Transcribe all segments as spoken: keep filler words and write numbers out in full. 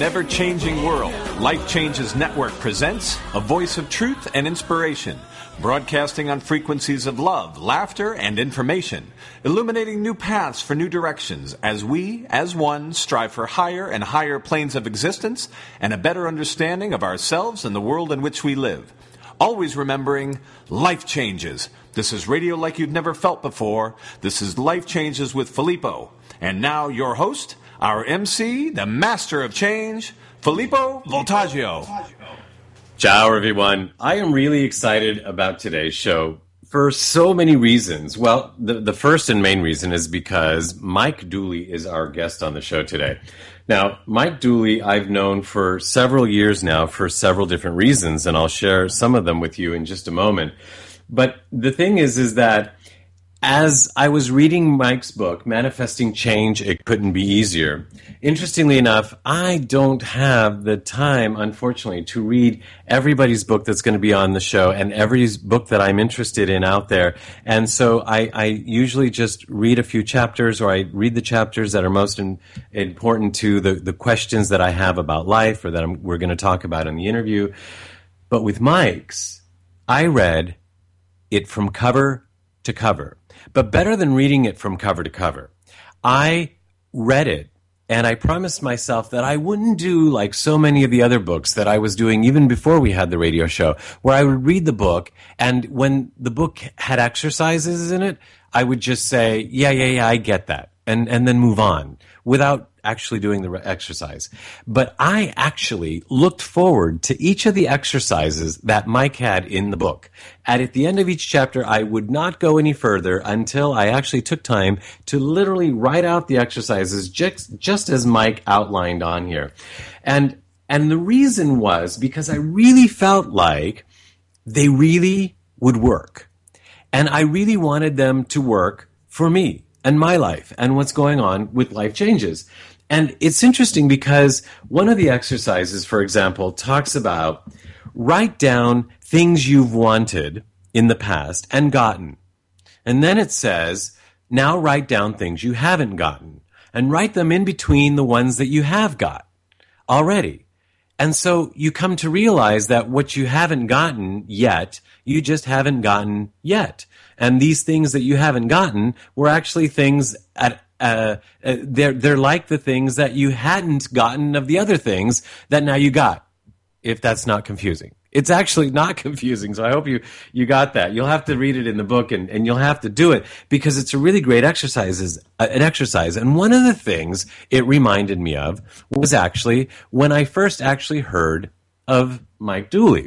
an ever-changing world, Life Changes Network presents a voice of truth and inspiration, broadcasting on frequencies of love, laughter, and information, illuminating new paths for new directions as we, as one, strive for higher and higher planes of existence and a better understanding of ourselves and the world in which we live. Always remembering, life changes. This is radio like you've never felt before. This is Life Changes with Filippo. And now your host, our M C, the master of change, Filippo Voltaggio. Ciao, everyone. I am really excited about today's show for so many reasons. Well, the, the first and main reason is because Mike Dooley is our guest on the show today. Now, Mike Dooley, I've known for several years now for several different reasons, and I'll share some of them with you in just a moment. But the thing is, is that as I was reading Mike's book, Manifesting Change, It Couldn't Be Easier, interestingly enough, I don't have the time, unfortunately, to read everybody's book that's going to be on the show and every book that I'm interested in out there. And so I, I usually just read a few chapters, or I read the chapters that are most in, important to the, the questions that I have about life or that I'm, we're going to talk about in the interview. But with Mike's, I read it from cover to cover. But better than reading it from cover to cover, I read it and I promised myself that I wouldn't do like so many of the other books that I was doing even before we had the radio show, where I would read the book, and when the book had exercises in it, I would just say, yeah, yeah, yeah, I get that, and, and then move on without actually doing the exercise. But I actually looked forward to each of the exercises that Mike had in the book. And at the end of each chapter, I would not go any further until I actually took time to literally write out the exercises just, just as Mike outlined on here. And, and the reason was because I really felt like they really would work. And I really wanted them to work for me and my life and what's going on with Life Changes. And it's interesting because one of the exercises, for example, talks about write down things you've wanted in the past and gotten. And then it says, now write down things you haven't gotten and write them in between the ones that you have got already. And so you come to realize that what you haven't gotten yet, you just haven't gotten yet. And these things that you haven't gotten were actually things at Uh, uh, they're they're like the things that you hadn't gotten of the other things that now you got, if that's not confusing. It's actually not confusing, so I hope you, you got that. You'll have to read it in the book, and, and you'll have to do it, because it's a really great exercise, uh, an exercise. And one of the things it reminded me of was actually when I first actually heard of Mike Dooley.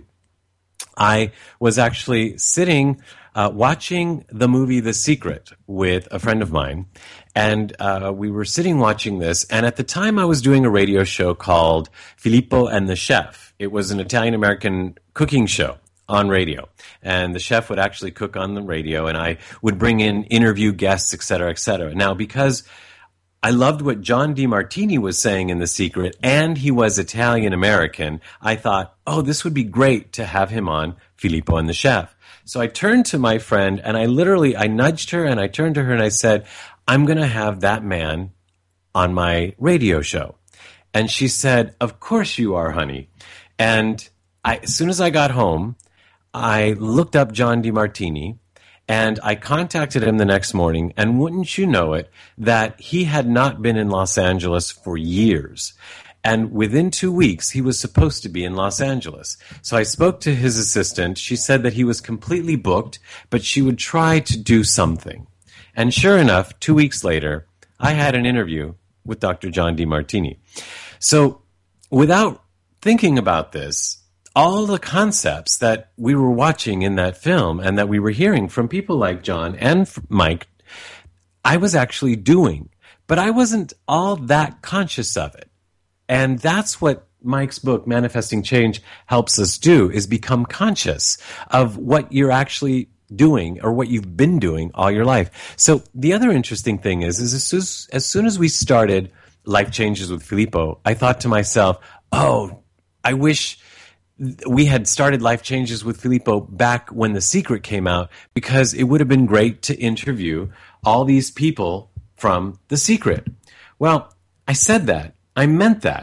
I was actually sitting uh, watching the movie The Secret with a friend of mine, and uh, we were sitting watching this, and at the time I was doing a radio show called Filippo and the Chef. It was an Italian-American cooking show on radio, and the chef would actually cook on the radio, and I would bring in interview guests, et cetera, et cetera. Now, because I loved what John DeMartini was saying in The Secret, and he was Italian-American, I thought, oh, this would be great to have him on Filippo and the Chef. So I turned to my friend, and I literally, I nudged her, and I turned to her, and I said, I'm going to have that man on my radio show. And she said, of course you are, honey. And I, as soon as I got home, I looked up John DeMartini, and I contacted him the next morning, and wouldn't you know it, that he had not been in Los Angeles for years. And within two weeks, he was supposed to be in Los Angeles. So I spoke to his assistant. She said that he was completely booked, but she would try to do something. And sure enough, two weeks later, I had an interview with Doctor John DeMartini. So without thinking about this, all the concepts that we were watching in that film and that we were hearing from people like John and Mike, I was actually doing. But I wasn't all that conscious of it. And that's what Mike's book, Manifesting Change, helps us do, is become conscious of what you're actually doing or what you've been doing all your life. So the other interesting thing is, is as soon as, as soon as we started Life Changes with Filippo, I thought to myself, oh, I wish we had started Life Changes with Filippo back when The Secret came out, because it would have been great to interview all these people from The Secret. Well, I said that. I meant that.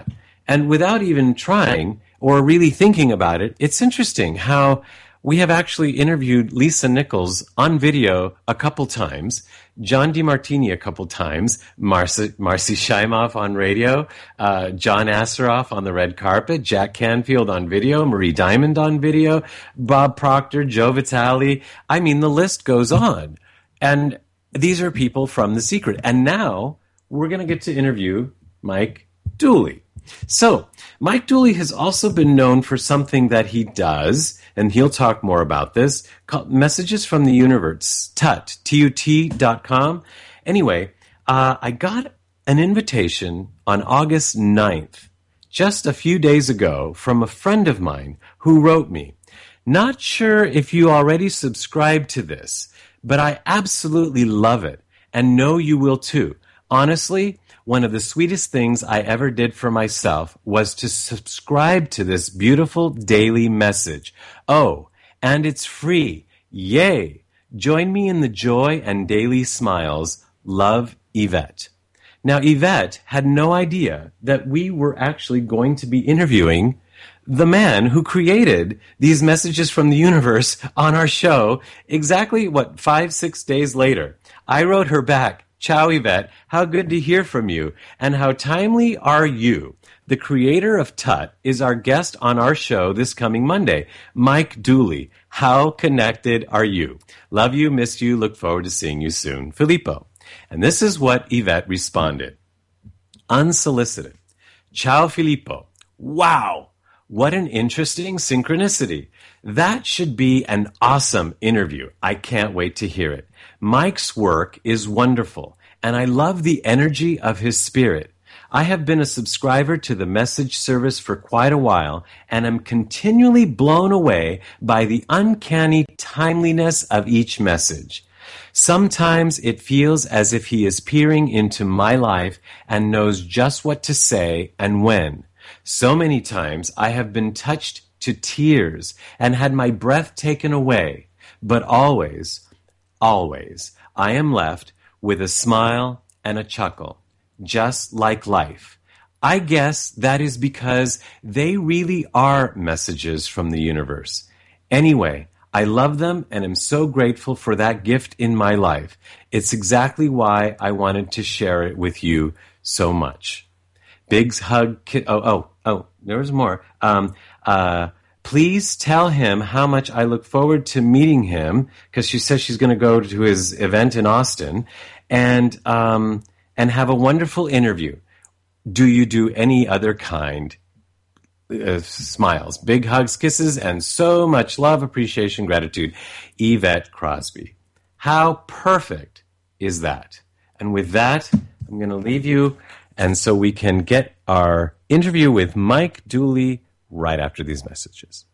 And without even trying or really thinking about it, it's interesting how we have actually interviewed Lisa Nichols on video a couple times, John DeMartini a couple times, Marcy, Marcy Shimoff on radio, uh, John Asseroff on the red carpet, Jack Canfield on video, Marie Diamond on video, Bob Proctor, Joe Vitale. I mean, the list goes on. And these are people from The Secret. And now we're going to get to interview Mike Dooley. So, Mike Dooley has also been known for something that he does, and he'll talk more about this, called Messages from the Universe, Tut, T U T dot com. Anyway, uh, I got an invitation on August ninth, just a few days ago, from a friend of mine who wrote me, "Not sure if you already subscribe to this, but I absolutely love it, and know you will too. Honestly, one of the sweetest things I ever did for myself was to subscribe to this beautiful daily message. Oh, and it's free. Yay! Join me in the joy and daily smiles. Love, Yvette." Now, Yvette had no idea that we were actually going to be interviewing the man who created these messages from the universe on our show exactly, what, five, six days later. I wrote her back, "Ciao, Yvette. How good to hear from you. And how timely are you? The creator of Tut is our guest on our show this coming Monday. Mike Dooley. How connected are you? Love you, miss you, look forward to seeing you soon. Filippo." And this is what Yvette responded. Unsolicited. "Ciao, Filippo. Wow. What an interesting synchronicity. That should be an awesome interview. I can't wait to hear it. Mike's work is wonderful, and I love the energy of his spirit. I have been a subscriber to the message service for quite a while, and am continually blown away by the uncanny timeliness of each message. Sometimes it feels as if he is peering into my life and knows just what to say and when. So many times I have been touched to tears and had my breath taken away, but always, always, I am left with a smile and a chuckle, just like life. I guess that is because they really are messages from the universe. Anyway, I love them and am so grateful for that gift in my life. It's exactly why I wanted to share it with you so much. Big hug. Ki- oh, oh, oh, there was more. Um, uh, Please tell him how much I look forward to meeting him, because she says she's going to go to his event in Austin, and um, and have a wonderful interview. Do you do any other kind? Uh, smiles, big hugs, kisses, and so much love, appreciation, gratitude. Yvette Crosby. How perfect is that? And with that, I'm going to leave you, and so we can get our interview with Mike Dooley right after these messages.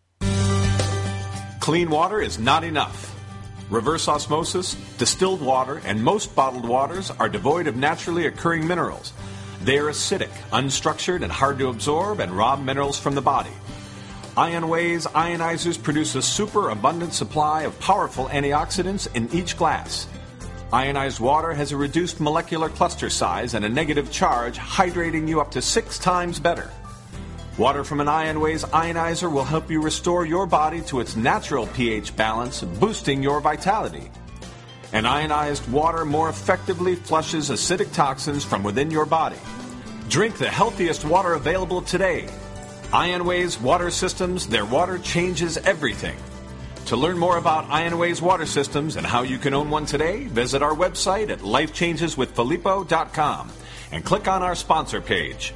Clean water is not enough. Reverse osmosis, distilled water, and most bottled waters are devoid of naturally occurring minerals. They are acidic, unstructured, and hard to absorb and rob minerals from the body. IonWay's ionizers produce a super abundant supply of powerful antioxidants in each glass. Ionized water has a reduced molecular cluster size and a negative charge, hydrating you up to six times better. Water from an IonWay's ionizer will help you restore your body to its natural pH balance, boosting your vitality. And ionized water more effectively flushes acidic toxins from within your body. Drink the healthiest water available today. IonWay's water systems, their water changes everything. To learn more about IonWay's water systems and how you can own one today, visit our website at life changes with filippo dot com and click on our sponsor page.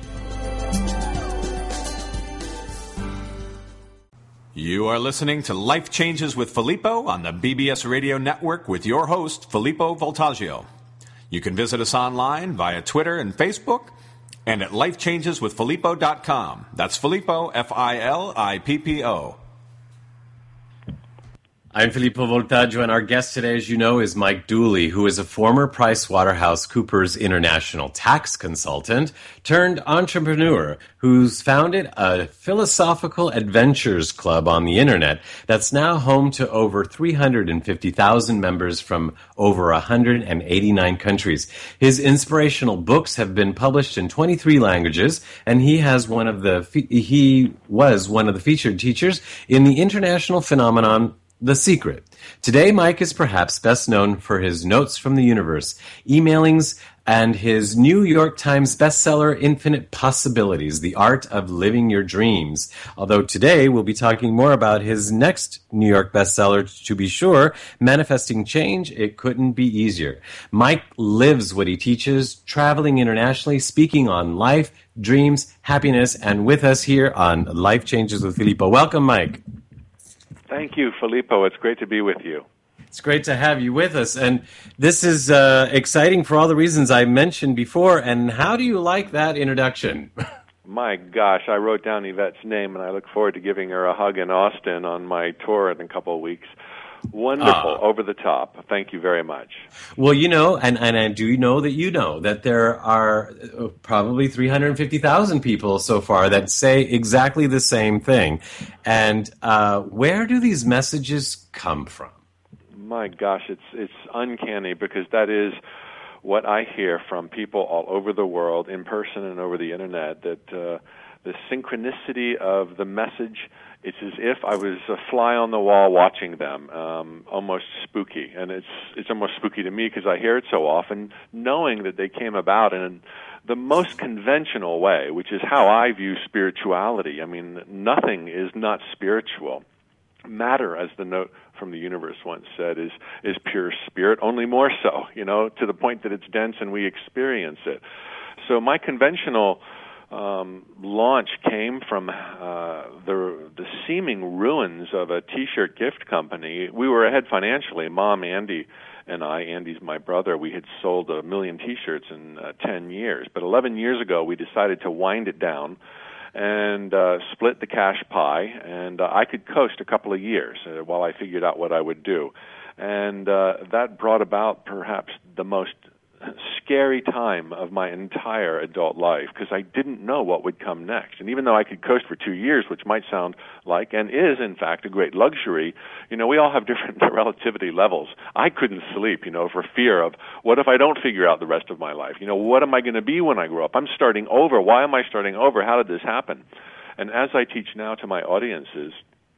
You are listening to Life Changes with Filippo on the B B S Radio Network with your host, Filippo Voltaggio. You can visit us online via Twitter and Facebook and at life changes with filippo dot com. That's Filippo, F I L I P P O. I'm Filippo Voltaggio, and our guest today, as you know, is Mike Dooley, who is a former PricewaterhouseCoopers International tax consultant turned entrepreneur who's founded a philosophical adventures club on the internet that's now home to over three hundred fifty thousand members from over one hundred eighty-nine countries. His inspirational books have been published in twenty-three languages, and he has one of the he was one of the featured teachers in the international phenomenon The Secret. Today, Mike is perhaps best known for his Notes from the Universe, emailings, and his New York Times bestseller, Infinite Possibilities, The Art of Living Your Dreams. Although today we'll be talking more about his next New York bestseller, to be sure, Manifesting Change, It Couldn't Be Easier. Mike lives what he teaches, traveling internationally, speaking on life, dreams, happiness, and with us here on Life Changes with Filippo. Welcome, Mike. Thank you, Filippo. It's great to be with you. It's great to have you with us. And this is uh, exciting for all the reasons I mentioned before. And how do you like that introduction? My gosh, I wrote down Yvette's name, and I look forward to giving her a hug in Austin on my tour in a couple of weeks. Wonderful, uh, over the top. Thank you very much. Well, you know, and, and I do know that you know that there are probably three hundred fifty thousand people so far that say exactly the same thing. And uh, where do these messages come from? My gosh, it's it's uncanny, because that is what I hear from people all over the world, in person and over the internet, that uh, the synchronicity of the message, it's as if I was a fly on the wall watching them, um, almost spooky. And it's it's almost spooky to me because I hear it so often, knowing that they came about in the most conventional way, which is how I view spirituality. I mean, nothing is not spiritual. Matter, as the Note from the Universe once said, is is pure spirit, only more so, you know, to the point that it's dense and we experience it. So my conventional um, launch came from uh, the the seeming ruins of a T-shirt gift company. We were ahead financially. Mom, Andy, and I, Andy's my brother, we had sold a million T-shirts in uh, ten years. But eleven years ago, we decided to wind it down and uh, split the cash pie, and uh, I could coast a couple of years uh, while I figured out what I would do. And uh, that brought about perhaps the most scary time of my entire adult life, because I didn't know what would come next. And even though I could coast for two years, which might sound like, and is, in fact, a great luxury, you know, we all have different relativity levels. I couldn't sleep, you know, for fear of, what if I don't figure out the rest of my life? You know, what am I going to be when I grow up? I'm starting over. Why am I starting over? How did this happen? And as I teach now to my audiences,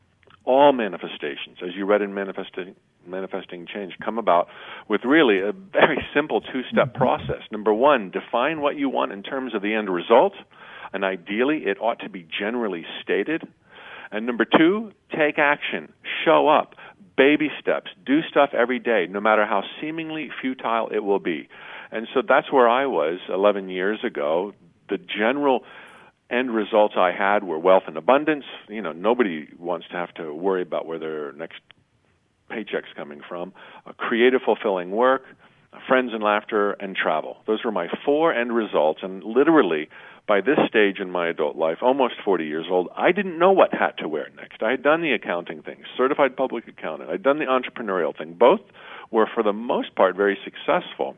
all manifestations, as you read in Manifesting, Manifesting Change, come about with really a very simple two-step process. Number one, define what you want in terms of the end result, and ideally it ought to be generally stated. And number two, take action, show up, baby steps, do stuff every day, no matter how seemingly futile it will be. And so that's where I was eleven years ago. The general end results I had were wealth and abundance. You know, nobody wants to have to worry about where their next paycheck's coming from. A creative, fulfilling work, friends and laughter, and travel. Those were my four end results. And literally, by this stage in my adult life, almost forty years old, I didn't know what hat to wear next. I had done the accounting thing, certified public accountant. I'd done the entrepreneurial thing. Both were, for the most part, very successful.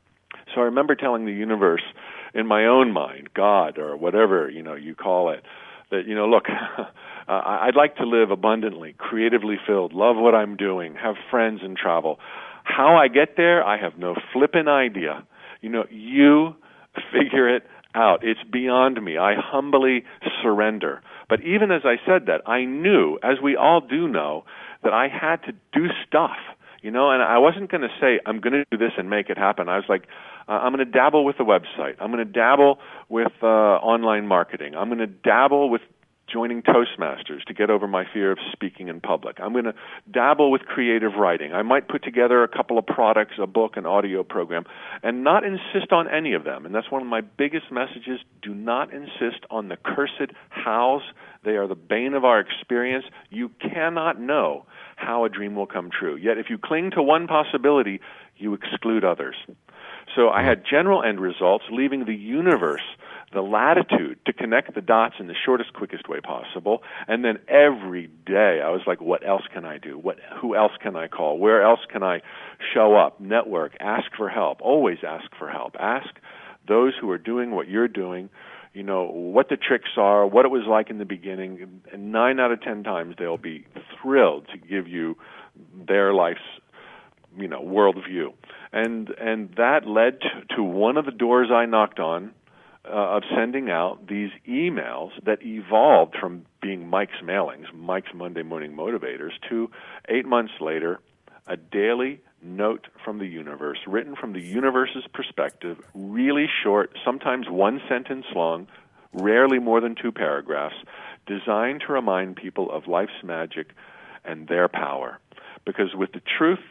So I remember telling the universe, in my own mind, God, or whatever, you know, you call it, that, you know, look, uh, I'd like to live abundantly, creatively filled, love what I'm doing, have friends and travel. How I get there, I have no flippin' idea. You know, you figure it out. It's beyond me. I humbly surrender. But even as I said that, I knew, as we all do know, that I had to do stuff. You know, and I wasn't going to say, I'm going to do this and make it happen. I was like, uh, I'm going to dabble with the website. I'm going to dabble with uh, online marketing. I'm going to dabble with joining Toastmasters to get over my fear of speaking in public. I'm going to dabble with creative writing. I might put together a couple of products, a book, an audio program, and not insist on any of them. And that's one of my biggest messages. Do not insist on the cursed hows. They are the bane of our experience. You cannot know how a dream will come true. Yet if you cling to one possibility, you exclude others. So I had general end results, leaving the universe the latitude to connect the dots in the shortest, quickest way possible. And then every day I was like, what else can I do? What, who else can I call? Where else can I show up, network, ask for help? Always ask for help. Ask those who are doing what you're doing, you know, what the tricks are, what it was like in the beginning. And nine out of ten times they'll be thrilled to give you their life's, you know, worldview. And and that led to, to one of the doors I knocked on, Uh, of sending out these emails that evolved from being Mike's mailings, Mike's Monday Morning Motivators, to eight months later, a daily note from the universe, written from the universe's perspective, really short, sometimes one sentence long, rarely more than two paragraphs, designed to remind people of life's magic and their power. Because with the truth,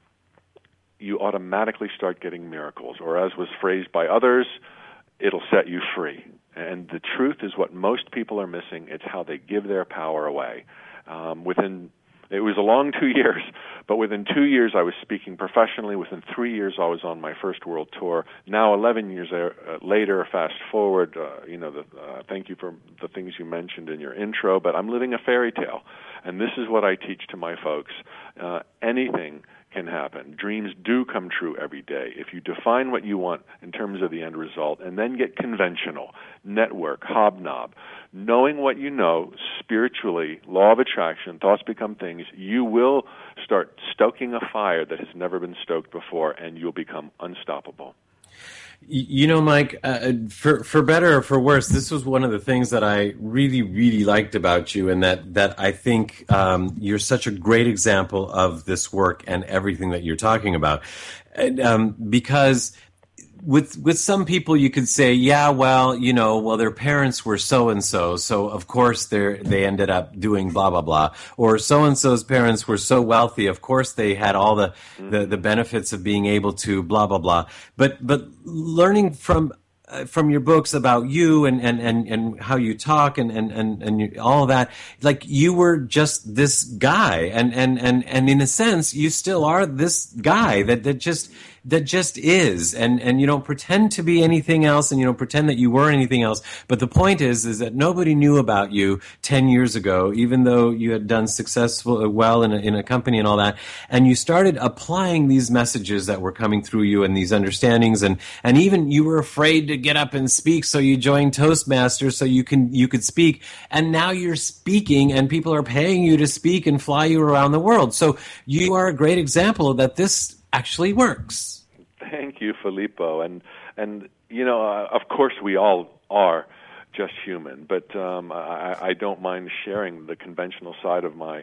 you automatically start getting miracles, or as was phrased by others, it'll set you free. And the truth is what most people are missing. It's how they give their power away. Um, within, it was a long two years, but within two years I was speaking professionally. Within three years I was on my first world tour. Now eleven years uh, later, fast forward, uh, you know, the, uh, thank you for the things you mentioned in your intro, but I'm living a fairy tale. And this is what I teach to my folks. Uh, anything can happen. Dreams do come true every day. If you define what you want in terms of the end result and then get conventional, network, hobnob, knowing what you know spiritually, law of attraction, thoughts become things, you will start stoking a fire that has never been stoked before, and you'll become unstoppable. You know, Mike, uh, for for better or for worse, this was one of the things that I really, really liked about you, and that that I think um, you're such a great example of this work and everything that you're talking about, and, um, because. With with some people, you could say, yeah, well, you know, well, their parents were so and so, so of course they they ended up doing blah blah blah. Or so and so's parents were so wealthy, of course they had all the, the, the benefits of being able to blah blah blah. But but learning from uh, from your books about you and and, and, and how you talk and and and, and you, all of that, like you were just this guy, and and and and in a sense, you still are this guy that that just. that just is, and, and you don't pretend to be anything else, and you don't pretend that you were anything else. But the point is, is that nobody knew about you ten years ago, even though you had done successful, well in a, in a company and all that. And you started applying these messages that were coming through you and these understandings, and, and even you were afraid to get up and speak, so you joined Toastmasters so you can you could speak. And now you're speaking, and people are paying you to speak and fly you around the world. So you are a great example that this actually works. Thank you, Filippo. And, and you know, uh, of course we all are just human, but um, I, I don't mind sharing the conventional side of my,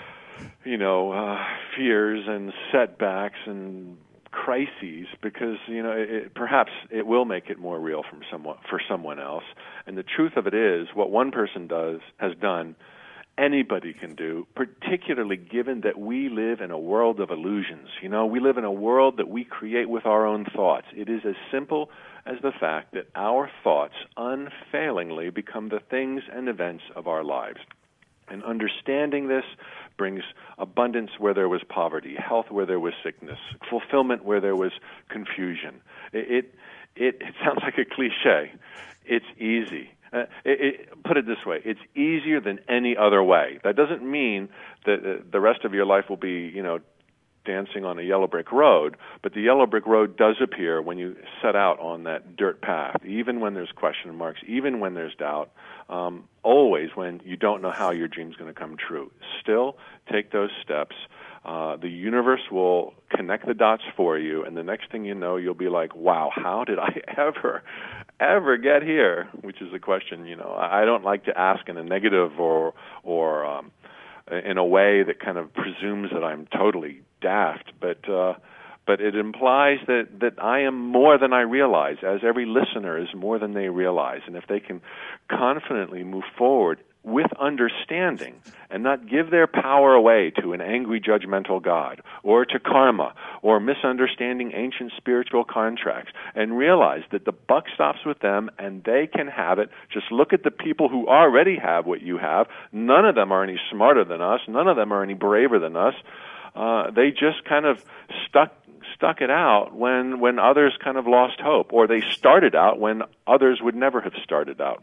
you know, uh, fears and setbacks and crises, because, you know, it, perhaps it will make it more real from someone, for someone else. And the truth of it is, what one person does has done, anybody can do, particularly given that we live in a world of illusions. You know, we live in a world that we create with our own thoughts. It is as simple as the fact that our thoughts unfailingly become the things and events of our lives. And understanding this brings abundance where there was poverty, health where there was sickness, fulfillment where there was confusion. It, it, it, it sounds like a cliche. It's easy. Uh, it, it, put it this way, it's easier than any other way. That doesn't mean that uh, the rest of your life will be, you know, dancing on a yellow brick road, but the yellow brick road does appear when you set out on that dirt path, even when there's question marks, even when there's doubt, um, always when you don't know how your dream's going to come true. Still, take those steps. Uh, the universe will connect the dots for you, and the next thing you know, you'll be like, wow, how did I ever, ever get here? Which is a question, you know, I don't like to ask in a negative or, or um, in a way that kind of presumes that I'm totally daft, but uh, but it implies that, that I am more than I realize, as every listener is more than they realize. And if they can confidently move forward with understanding and not give their power away to an angry judgmental God or to karma or misunderstanding ancient spiritual contracts, and realize that the buck stops with them and they can have it. Just look at the people who already have what you have. None of them are any smarter than us. None of them are any braver than us. Uh, they just kind of stuck stuck it out when, when others kind of lost hope, or they started out when others would never have started out.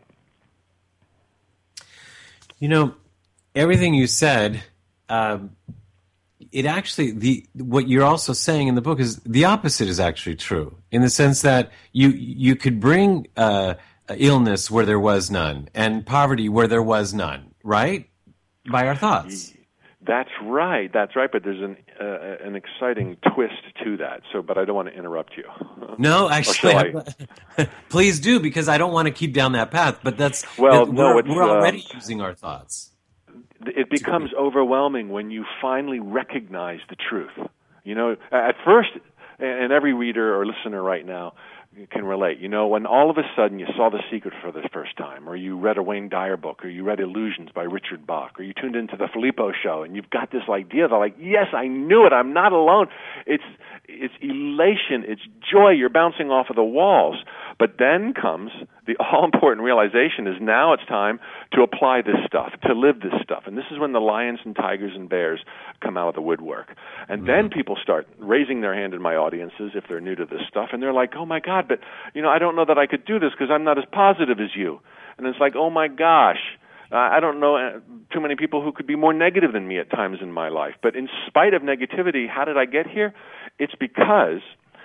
You know, everything you said, um, it actually, the what you're also saying in the book is the opposite is actually true, in the sense that you you could bring uh, illness where there was none and poverty where there was none, right? By our thoughts. That's right. That's right. But there's an uh, an exciting twist to that. So, but I don't want to interrupt you. No, actually, I... please do, because I don't want to keep down that path. But that's well, that no, we're, it's, we're already uh, using our thoughts. It becomes overwhelming when you finally recognize the truth. You know, at first, and every reader or listener right now can relate. You know, when all of a sudden you saw The Secret for the first time, or you read a Wayne Dyer book, or you read Illusions by Richard Bach, or you tuned into the Filippo Show, and you've got this idea that, like, yes, I knew it, I'm not alone. It's it's elation, it's joy, you're bouncing off of the walls. But then comes the all-important realization is now it's time to apply this stuff, to live this stuff. And this is when the lions and tigers and bears come out of the woodwork. And mm-hmm. then people start raising their hand in my audiences if they're new to this stuff, and they're like, oh my God, but, you know, I don't know that I could do this because I'm not as positive as you. And it's like, oh my gosh, uh, I don't know uh, too many people who could be more negative than me at times in my life. But in spite of negativity, how did I get here? It's because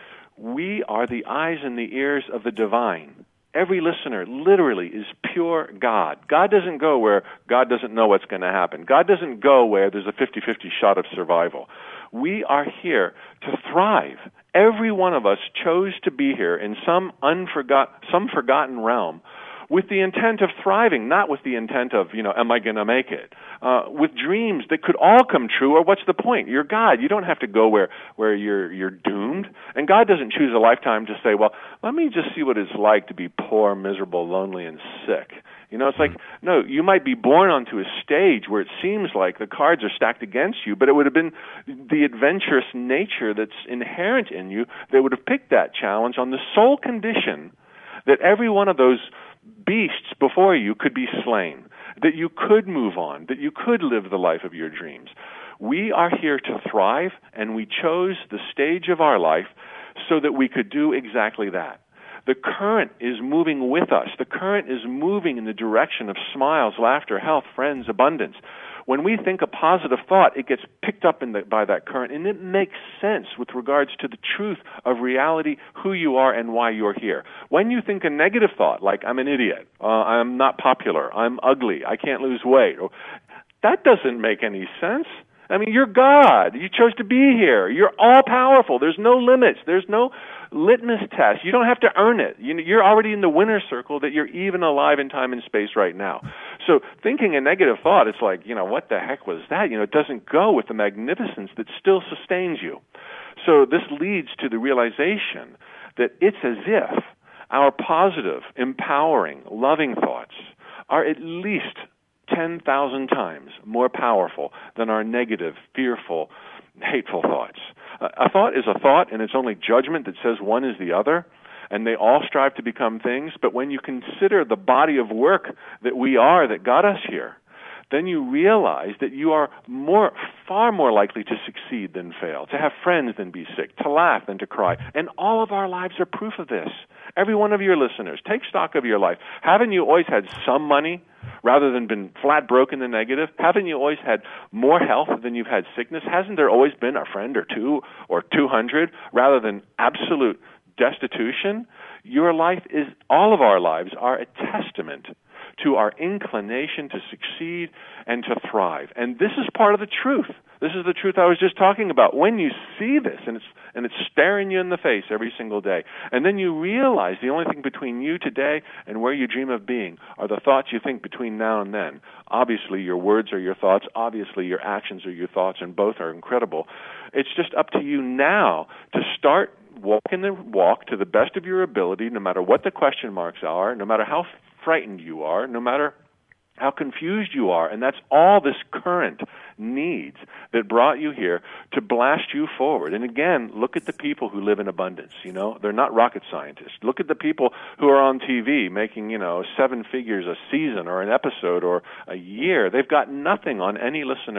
we are the eyes and the ears of the divine. Every listener literally is pure God. God doesn't go where God doesn't know what's going to happen. God doesn't go where there's a fifty-fifty shot of survival. We are here to thrive. Every one of us chose to be here in some unforgot, some forgotten realm with the intent of thriving, not with the intent of, you know, am I going to make it? Uh, with dreams that could all come true, or what's the point? You're God. You don't have to go where, where you're, you're doomed. And God doesn't choose a lifetime to say, well, let me just see what it's like to be poor, miserable, lonely, and sick. You know, it's like, no, you might be born onto a stage where it seems like the cards are stacked against you, but it would have been the adventurous nature that's inherent in you that would have picked that challenge on the sole condition that every one of those beasts before you could be slain, that you could move on, that you could live the life of your dreams. We are here to thrive, and we chose the stage of our life so that we could do exactly that. The current is moving with us. The current is moving in the direction of smiles, laughter, health, friends, abundance. When we think a positive thought, it gets picked up in the, by that current, and it makes sense with regards to the truth of reality, who you are, and why you're here. When you think a negative thought, like I'm an idiot, uh, I'm not popular, I'm ugly, I can't lose weight, or, that doesn't make any sense. I mean, you're God. You chose to be here. You're all-powerful. There's no limits. There's no litmus test. You don't have to earn it. You're already in the winner's circle that you're even alive in time and space right now. So thinking a negative thought, it's like, you know, what the heck was that? You know, it doesn't go with the magnificence that still sustains you. So this leads to the realization that it's as if our positive, empowering, loving thoughts are at least ten thousand times more powerful than our negative, fearful, hateful thoughts. Uh, a thought is a thought, and it's only judgment that says one is the other, and they all strive to become things. But when you consider the body of work that we are that got us here, then you realize that you are more, far more likely to succeed than fail, to have friends than be sick, to laugh than to cry. And all of our lives are proof of this. Every one of your listeners, take stock of your life. Haven't you always had some money rather than been flat broke in the negative? Haven't you always had more health than you've had sickness? Hasn't there always been a friend or two or two hundred rather than absolute destitution? Your life is, all of our lives are a testament to our inclination to succeed and to thrive. And this is part of the truth. This is the truth I was just talking about. When you see this, and it's and it's staring you in the face every single day, and then you realize the only thing between you today and where you dream of being are the thoughts you think between now and then. Obviously, your words are your thoughts. Obviously, your actions are your thoughts, and both are incredible. It's just up to you now to start walking the walk to the best of your ability, no matter what the question marks are, no matter how frightened you are, no matter how confused you are. And that's all this current needs that brought you here to blast you forward. And again, look at the people who live in abundance. You know, they're not rocket scientists. Look at the people who are on T V making, you know, seven figures a season or an episode or a year. They've got nothing on any listener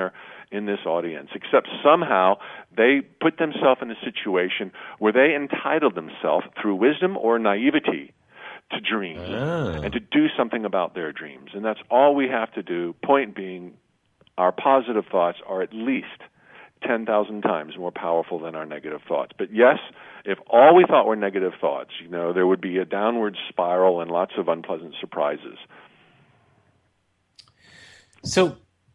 in this audience, except somehow they put themselves in a situation where they entitled themselves through wisdom or naivety to dream ah. and to do something about their dreams. And that's all we have to do. Point being, our positive thoughts are at least ten thousand times more powerful than our negative thoughts. But yes, if all we thought were negative thoughts, you know, there would be a downward spiral and lots of unpleasant surprises. So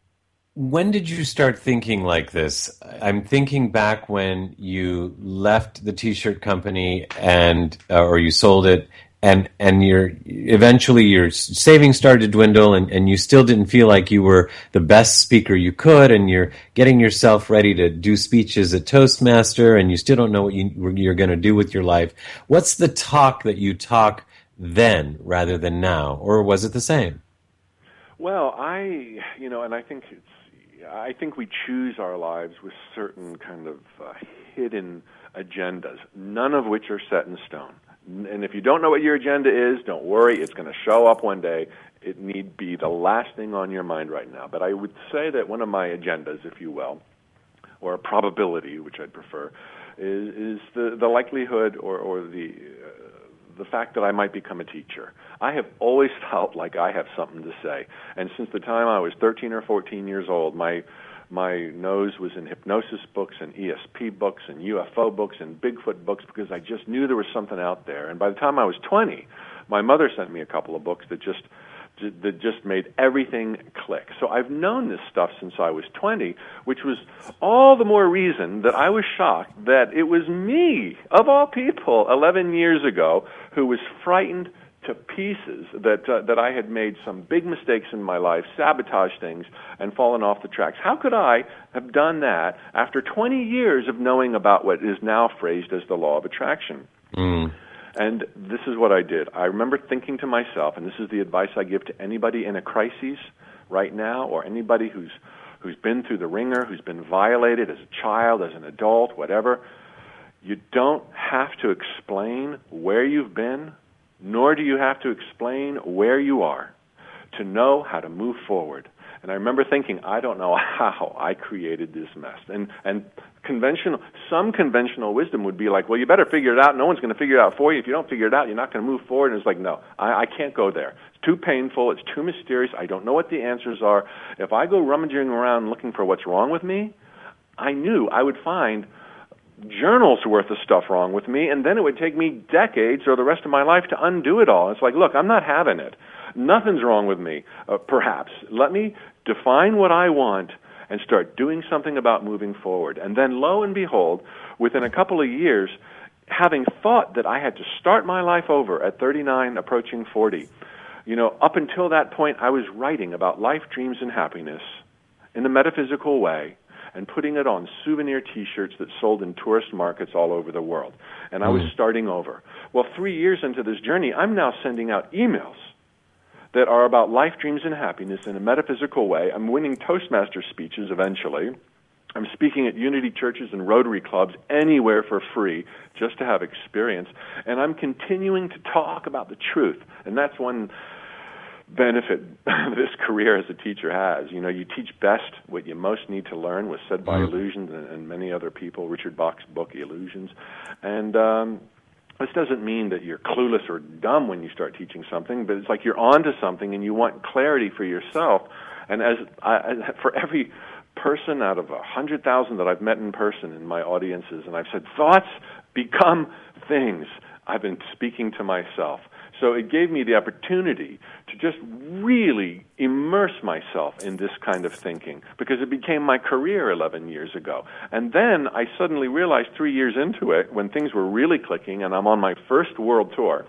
when did you start thinking like this? I'm thinking back when you left the T-shirt company and uh, or you sold it, and and your eventually your savings started to dwindle, and, and you still didn't feel like you were the best speaker you could, and you're getting yourself ready to do speeches at Toastmaster, and you still don't know what you, you're going to do with your life. What's the talk that you talk then rather than now, or was it the same? Well, I, you know, and I think it's, I think we choose our lives with certain kind of uh, hidden agendas, none of which are set in stone. And if you don't know what your agenda is, don't worry, it's going to show up one day. It need be the last thing on your mind right now. But I would say that one of my agendas, if you will, or a probability, which I'd prefer, is, is the, the likelihood or, or the uh, the fact that I might become a teacher. I have always felt like I have something to say. And since the time I was thirteen or fourteen years old, my my nose was in hypnosis books and E S P books and U F O books and Bigfoot books because I just knew there was something out there. And by the time I was twenty, my mother sent me a couple of books that just that just made everything click. So I've known this stuff since I was twenty, which was all the more reason that I was shocked that it was me, of all people, eleven years ago, who was frightened to pieces that uh, that I had made some big mistakes in my life, sabotaged things, and fallen off the tracks. How could I have done that after twenty years of knowing about what is now phrased as the law of attraction? Mm. And this is what I did. I remember thinking to myself, and this is the advice I give to anybody in a crisis right now, or anybody who's who's been through the ringer, who's been violated as a child, as an adult, whatever. You don't have to explain where you've been, nor do you have to explain where you are to know how to move forward. And I remember thinking, I don't know how I created this mess. And and conventional, some conventional wisdom would be like, well, you better figure it out. No one's going to figure it out for you. If you don't figure it out, you're not going to move forward. And it's like, no, I, I can't go there. It's too painful. It's too mysterious. I don't know what the answers are. If I go rummaging around looking for what's wrong with me, I knew I would find journals worth of stuff wrong with me, and then it would take me decades or the rest of my life to undo it all. It's like, look, I'm not having it. Nothing's wrong with me, uh, perhaps. Let me define what I want and start doing something about moving forward. And then, lo and behold, within a couple of years, having thought that I had to start my life over at thirty-nine, approaching forty, you know, up until that point, I was writing about life, dreams, and happiness in the metaphysical way, and putting it on souvenir T-shirts that sold in tourist markets all over the world. And I was starting over. Well, three years into this journey, I'm now sending out emails that are about life, dreams, and happiness in a metaphysical way. I'm winning Toastmaster speeches eventually. I'm speaking at Unity churches and Rotary clubs anywhere for free just to have experience. And I'm continuing to talk about the truth. And that's one benefit this career as a teacher has. You know, you teach best what you most need to learn, was said by Illusions and, and many other people, Richard Bach's book, Illusions. And um, this doesn't mean that you're clueless or dumb when you start teaching something, but it's like you're onto something and you want clarity for yourself. And as I, for every person out of a hundred thousand that I've met in person in my audiences, and I've said, thoughts become things, I've been speaking to myself. So it gave me the opportunity to just really immerse myself in this kind of thinking, because it became my career eleven years ago. And then I suddenly realized three years into it, when things were really clicking and I'm on my first world tour,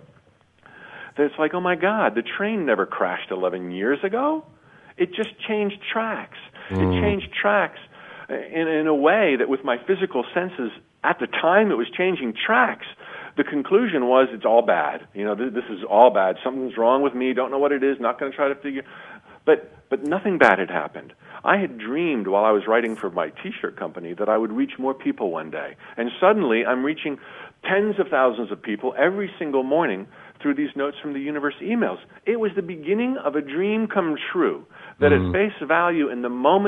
that it's like, oh my God, the train never crashed eleven years ago. It just changed tracks. Mm. It changed tracks in, in a way that with my physical senses, at the time it was changing tracks, the conclusion was it's all bad. You know, this, this is all bad. Something's wrong with me. Don't know what it is. Not going to try to figure. But but nothing bad had happened. I had dreamed while I was writing for my T-shirt company that I would reach more people one day. And suddenly I'm reaching tens of thousands of people every single morning through these Notes from the Universe emails. It was the beginning of a dream come true, that mm. at face value, in the moment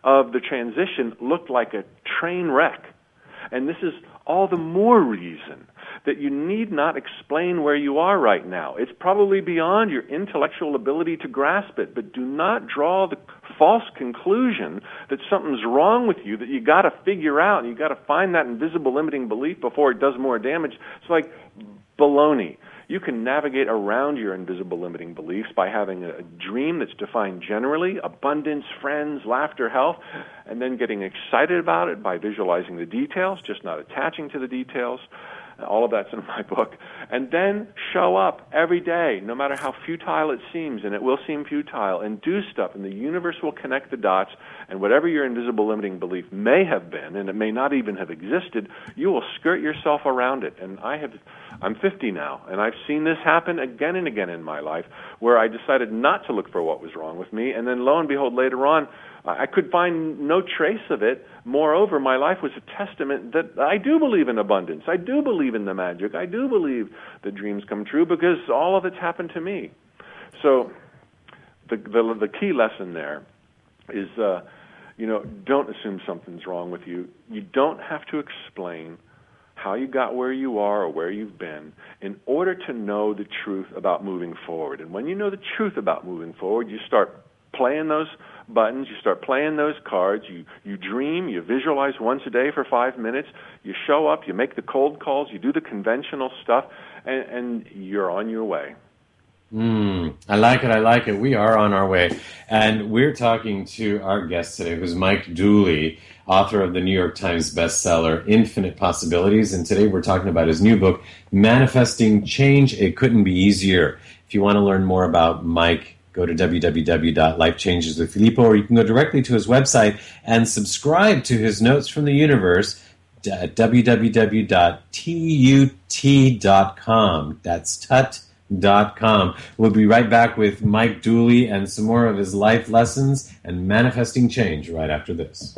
of the transition looked like a train wreck. And this is all the more reason that you need not explain where you are right now. It's probably beyond your intellectual ability to grasp it, but do not draw the false conclusion that something's wrong with you, that you got to figure out, and you got to find that invisible limiting belief before it does more damage. It's like baloney. You can navigate around your invisible limiting beliefs by having a dream that's defined generally, abundance, friends, laughter, health, and then getting excited about it by visualizing the details, just not attaching to the details. All of that's in my book. And then show up every day, no matter how futile it seems, and it will seem futile, and do stuff, and the universe will connect the dots, and whatever your invisible limiting belief may have been, and it may not even have existed, you will skirt yourself around it. And I have, I'm fifty now, and I've seen this happen again and again in my life, where I decided not to look for what was wrong with me, and then lo and behold, later on, I could find no trace of it. Moreover, my life was a testament that I do believe in abundance. I do believe in the magic. I do believe that dreams come true because all of it's happened to me. So the the, the key lesson there is, uh, you know, don't assume something's wrong with you. You don't have to explain how you got where you are or where you've been in order to know the truth about moving forward. And when you know the truth about moving forward, you start playing those buttons, you start playing those cards, you, you dream, you visualize once a day for five minutes, you show up, you make the cold calls, you do the conventional stuff, and, and you're on your way. Mm, I like it, I like it. We are on our way. And we're talking to our guest today, who's Mike Dooley, author of the New York Times bestseller, Infinite Possibilities. And today we're talking about his new book, Manifesting Change. It Couldn't Be Easier. If you want to learn more about Mike, go to w w w dot life changes with Filippo, or you can go directly to his website and subscribe to his Notes from the Universe at w w w dot tut dot com. That's tut dot com. We'll be right back with Mike Dooley and some more of his life lessons and manifesting change right after this.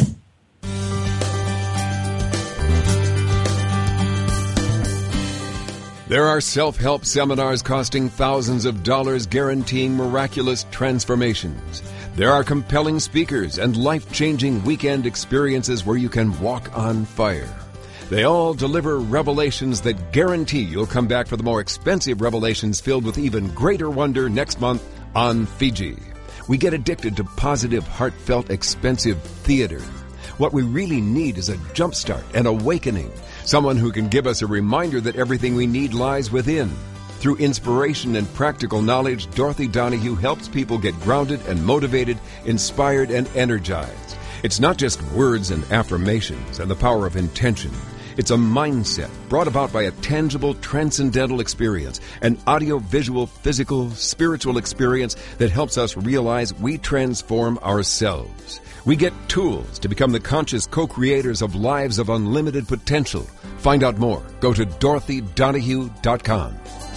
There are self-help seminars costing thousands of dollars guaranteeing miraculous transformations. There are compelling speakers and life-changing weekend experiences where you can walk on fire. They all deliver revelations that guarantee you'll come back for the more expensive revelations filled with even greater wonder next month on Fiji. We get addicted to positive, heartfelt, expensive theater. What we really need is a jumpstart, an awakening. Someone who can give us a reminder that everything we need lies within. Through inspiration and practical knowledge, Dorothy Donahue helps people get grounded and motivated, inspired and energized. It's not just words and affirmations and the power of intention. It's a mindset brought about by a tangible, transcendental experience, an audio-visual, physical, spiritual experience that helps us realize we transform ourselves. We get tools to become the conscious co-creators of lives of unlimited potential. Find out more. Go to dorothy donahue dot com.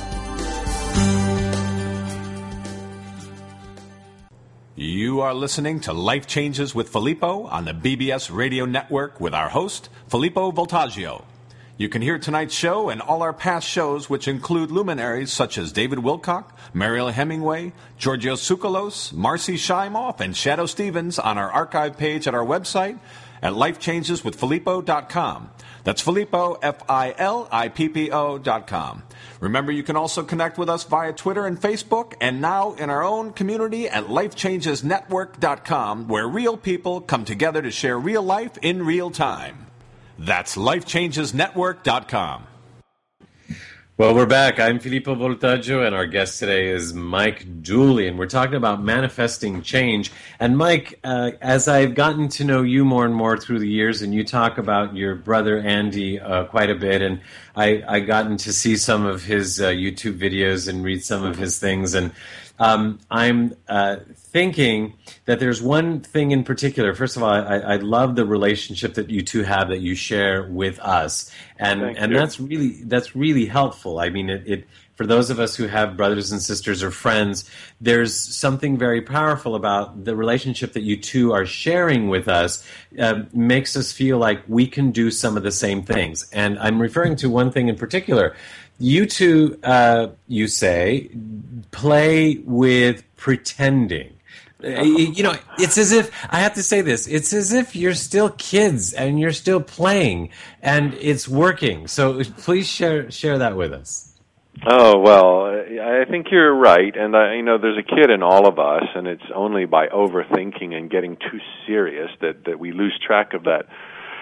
You are listening to Life Changes with Filippo on the B B S Radio Network with our host, Filippo Voltaggio. You can hear tonight's show and all our past shows, which include luminaries such as David Wilcock, Mariel Hemingway, Georgios Tsoukalos, Marcy Shimoff, and Shadoe Stevens on our archive page at our website at life changes with filippo dot com. That's Filippo, F I L I P P O dot com. Remember, you can also connect with us via Twitter and Facebook, and now in our own community at life changes network dot com, where real people come together to share real life in real time. That's life changes network dot com. Well, we're back. I'm Filippo Voltaggio, and our guest today is Mike Dooley, and we're talking about manifesting change. And Mike, uh, as I've gotten to know you more and more through the years, and you talk about your brother Andy uh, quite a bit, and I, I gotten to see some of his uh, YouTube videos and read some of his things, and um, I'm uh, thinking that there's one thing in particular. First of all, I, I love the relationship that you two have that you share with us, and Thank and you. that's really that's really helpful. I mean, it, it for those of us who have brothers and sisters or friends, there's something very powerful about the relationship that you two are sharing with us. Uh, makes us feel like we can do some of the same things, and I'm referring to one thing in particular. You two, uh, you say, play with pretending. You know, it's as if, I have to say this, it's as if you're still kids and you're still playing and it's working. So please share share that with us. Oh, well, I think you're right. And, I, you know, there's a kid in all of us, and it's only by overthinking and getting too serious that, that we lose track of that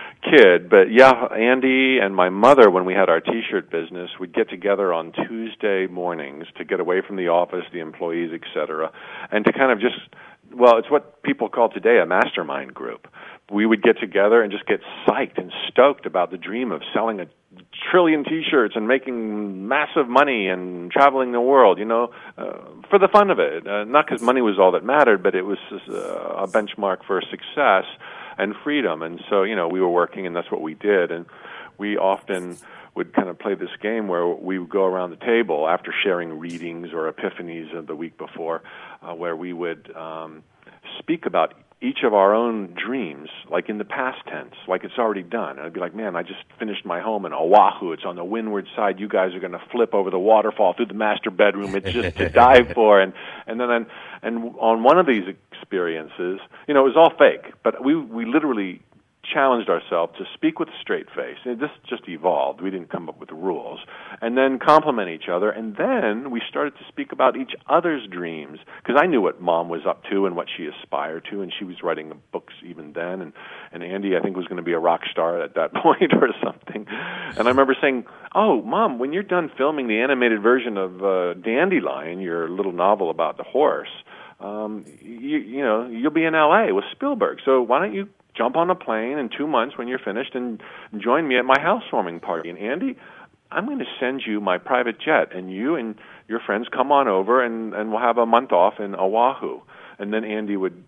kid. But, yeah, Andy and my mother, when we had our T-shirt business, would get together on Tuesday mornings to get away from the office, the employees, et cetera, and to kind of just, well, it's what people call today a mastermind group. We would get together and just get psyched and stoked about the dream of selling a trillion T-shirts and making massive money and traveling the world, you know, uh, for the fun of it. Uh, not because money was all that mattered, but it was uh, a benchmark for success and freedom. And so, you know, we were working, and that's what we did. And we often would kind of play this game where we would go around the table after sharing readings or epiphanies of the week before, uh, where we would um, speak about each of our own dreams, like in the past tense, like it's already done. And I'd be like, man, I just finished my home in Oahu. It's on the windward side. You guys are going to flip over the waterfall through the master bedroom. It's just to die for. And and then and, and on one of these experiences, you know, it was all fake, but we we literally challenged ourselves to speak with a straight face. And this just evolved. We didn't come up with the rules. And then compliment each other. And then we started to speak about each other's dreams, because I knew what Mom was up to and what she aspired to, and she was writing books even then. And, and Andy, I think, was going to be a rock star at that point or something. And I remember saying, oh, Mom, when you're done filming the animated version of uh, Dandelion, your little novel about the horse, um, you, you know, you'll be in L A with Spielberg. So why don't you jump on a plane in two months when you're finished and join me at my housewarming party? And Andy, I'm going to send you my private jet, and you and your friends come on over, and, and we'll have a month off in Oahu. And then Andy would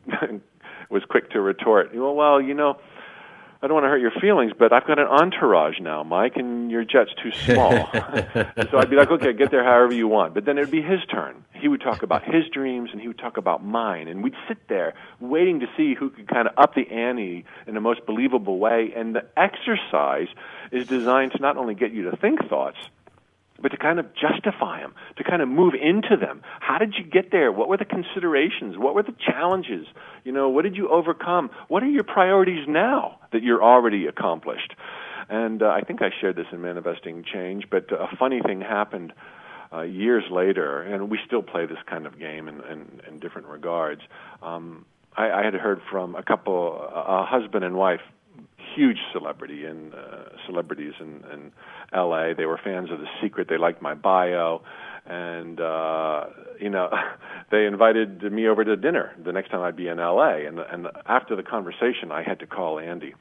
was quick to retort, well, well, you know, I don't want to hurt your feelings, but I've got an entourage now, Mike, and your jet's too small. So I'd be like, okay, get there however you want. But then it would be his turn. He would talk about his dreams, and he would talk about mine. And we'd sit there waiting to see who could kind of up the ante in the most believable way. And the exercise is designed to not only get you to think thoughts, but to kind of justify them, to kind of move into them. How did you get there? What were the considerations? What were the challenges? You know, what did you overcome? What are your priorities now that you're already accomplished? And uh, I think I shared this in Manifesting Change, but a funny thing happened uh, years later, and we still play this kind of game in, in, in different regards. Um, I, I had heard from a couple, a husband and wife, huge celebrity in uh, celebrities in, in L A. They were fans of The Secret. They liked my bio, and uh, you know, they invited me over to dinner the next time I'd be in L A. And and after the conversation, I had to call Andy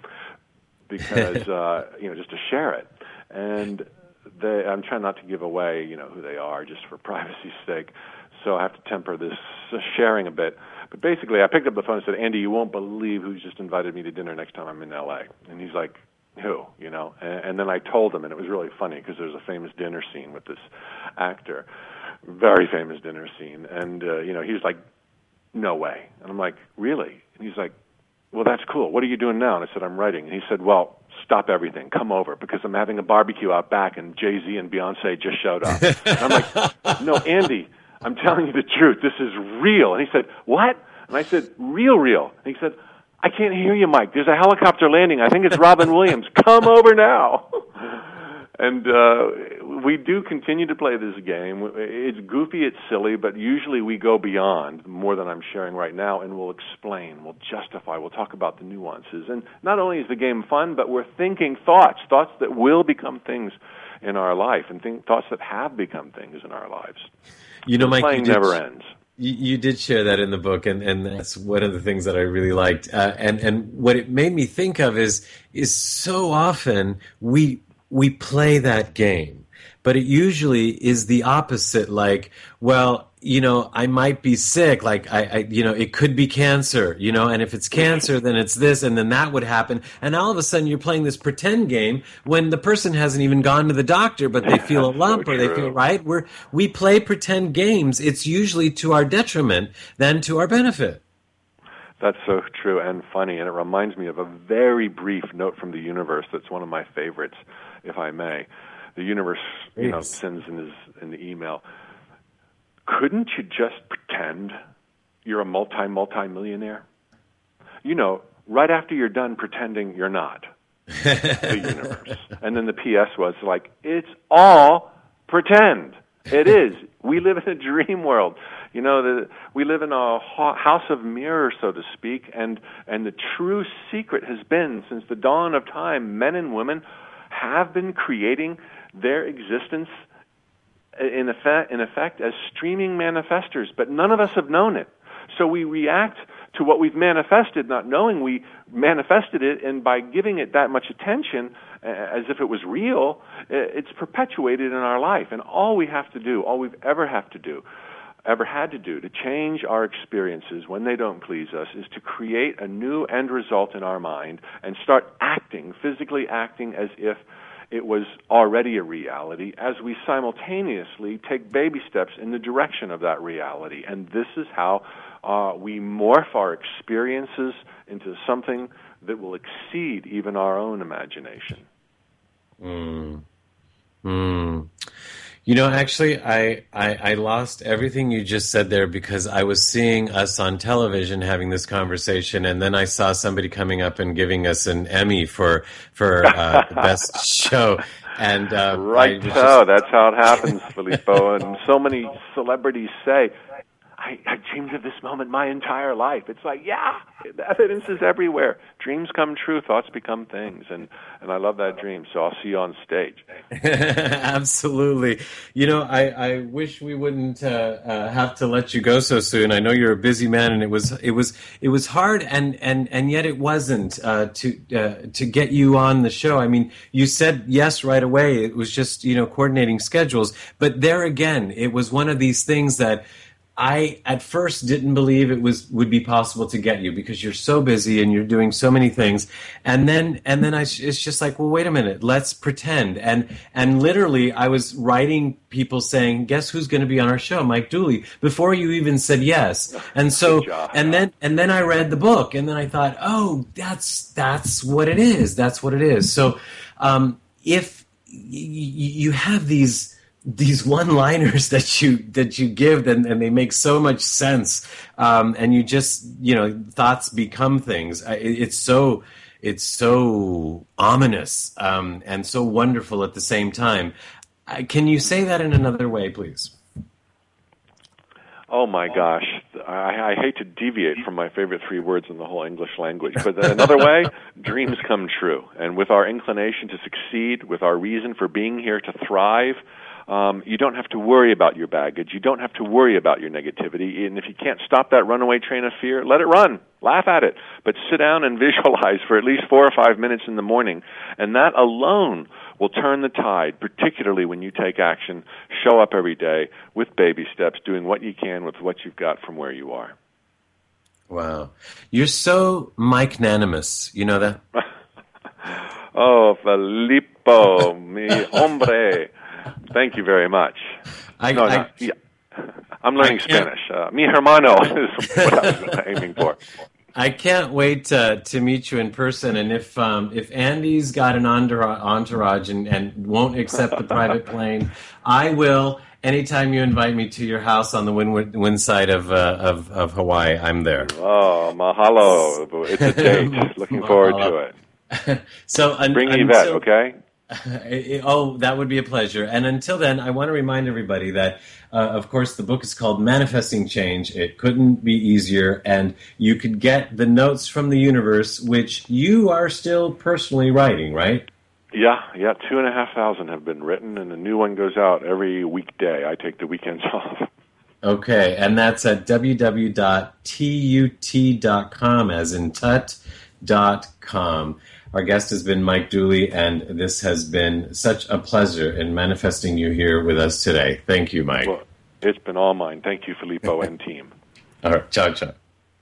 because uh, you know, just to share it. And they, I'm trying not to give away, you know, who they are, just for privacy's sake. So I have to temper this uh, sharing a bit. But basically, I picked up the phone and said, Andy, you won't believe who's just invited me to dinner next time I'm in L A. And he's like, who? You know? And, and then I told him, and it was really funny because there's a famous dinner scene with this actor, very famous dinner scene. And, uh, you know, he's like, no way. And I'm like, really? And he's like, well, that's cool. What are you doing now? And I said, I'm writing. And he said, well, stop everything. Come over because I'm having a barbecue out back, and Jay-Z and Beyonce just showed up. And I'm like, no, Andy, I'm telling you the truth. This is real. And he said, what? And I said, real, real. And he said, I can't hear you, Mike. There's a helicopter landing. I think it's Robin Williams. Come over now. And uh, we do continue to play this game. It's goofy, it's silly, but usually we go beyond more than I'm sharing right now, and we'll explain, we'll justify, we'll talk about the nuances. And not only is the game fun, but we're thinking thoughts, thoughts that will become things in our life, and think, thoughts that have become things in our lives. You know, Mike, playing you did, never ends. You, you did share that in the book, and, and that's one of the things that I really liked. Uh, and and what it made me think of is is so often we we play that game, but it usually is the opposite. Like, well, you know, I might be sick. Like, I, I, you know, it could be cancer. You know, and if it's cancer, then it's this, and then that would happen. And all of a sudden, you're playing this pretend game when the person hasn't even gone to the doctor, but they feel a lump so or they feel right. We're we play pretend games. It's usually to our detriment than to our benefit. That's so true and funny, and it reminds me of a very brief note from the universe that's one of my favorites, if I may. The universe, you know, sends in his in the email, couldn't you just pretend you're a multi, multi-millionaire? You know, right after you're done pretending you're not the universe. And then the P S was like, it's all pretend. It is. We live in a dream world. You know, the, we live in a house of mirrors, so to speak, and, and the true secret has been, since the dawn of time, men and women have been creating their existence in effect, in effect as streaming manifestors, but none of us have known it. So we react to what we've manifested, not knowing we manifested it, and by giving it that much attention, as if it was real, it's perpetuated in our life. And all we have to do, all we've ever have to do, ever had to do to change our experiences when they don't please us, is to create a new end result in our mind and start acting, physically acting as if it was already a reality, as we simultaneously take baby steps in the direction of that reality. And this is how uh, we morph our experiences into something that will exceed even our own imagination. Mm. Mm. You know, actually, I, I, I lost everything you just said there because I was seeing us on television having this conversation, and then I saw somebody coming up and giving us an Emmy for for uh, the best show. And uh, right, so just... that's how it happens, Filippo. And so many celebrities say, I, I dreamed of this moment my entire life. It's like, yeah, the evidence is everywhere. Dreams come true, thoughts become things, and, and I love that dream. So I'll see you on stage. Absolutely. You know, I, I wish we wouldn't uh, uh, have to let you go so soon. I know you're a busy man, and it was it was it was hard, and and, and yet it wasn't uh, to uh, to get you on the show. I mean, you said yes right away. It was just, you know, coordinating schedules. But there again, it was one of these things that I at first didn't believe it was would be possible to get you because you're so busy and you're doing so many things, and then and then I, it's just like, well, wait a minute, let's pretend. And and literally, I was writing people saying, guess who's going to be on our show, Mike Dooley, before you even said yes. And so and then and then I read the book, and then I thought, oh, that's that's what it is. That's what it is. So um, if y- y- you have these. These one-liners that you that you give, and, and they make so much sense, um, and you just, you know, thoughts become things. It, it's so it's so ominous um, and so wonderful at the same time. Uh, can you say that in another way, please? Oh my gosh, I, I hate to deviate from my favorite three words in the whole English language, but another way, dreams come true. And with our inclination to succeed, with our reason for being here to thrive, Um, you don't have to worry about your baggage. You don't have to worry about your negativity. And if you can't stop that runaway train of fear, let it run. Laugh at it. But sit down and visualize for at least four or five minutes in the morning. And that alone will turn the tide, particularly when you take action, show up every day with baby steps, doing what you can with what you've got from where you are. Wow. You're so Mike-nanimous. You know that? Oh, Filippo, mi hombre. Thank you very much. I, no, I, no, yeah. I'm learning Spanish. Uh, mi hermano is what I was aiming for. I can't wait uh, to meet you in person. And if um, if Andy's got an entourage and, and won't accept the private plane, I will. Anytime you invite me to your house on the wind, wind side of, uh, of of Hawaii, I'm there. Oh, mahalo. It's a date. Looking forward to it. so un- Bring until, Yvette, okay? Oh, that would be a pleasure. And until then, I want to remind everybody that, uh, of course, the book is called Manifesting Change. It couldn't be easier. And you could get the notes from the universe, which you are still personally writing, right? Yeah, yeah. Two and a half thousand have been written, and a new one goes out every weekday. I take the weekends off. Okay, and that's at w w w dot tut dot com, as in tut dot com. Our guest has been Mike Dooley, and this has been such a pleasure in manifesting you here with us today. Thank you, Mike. Well, it's been all mine. Thank you, Filippo and team. All right, ciao, ciao.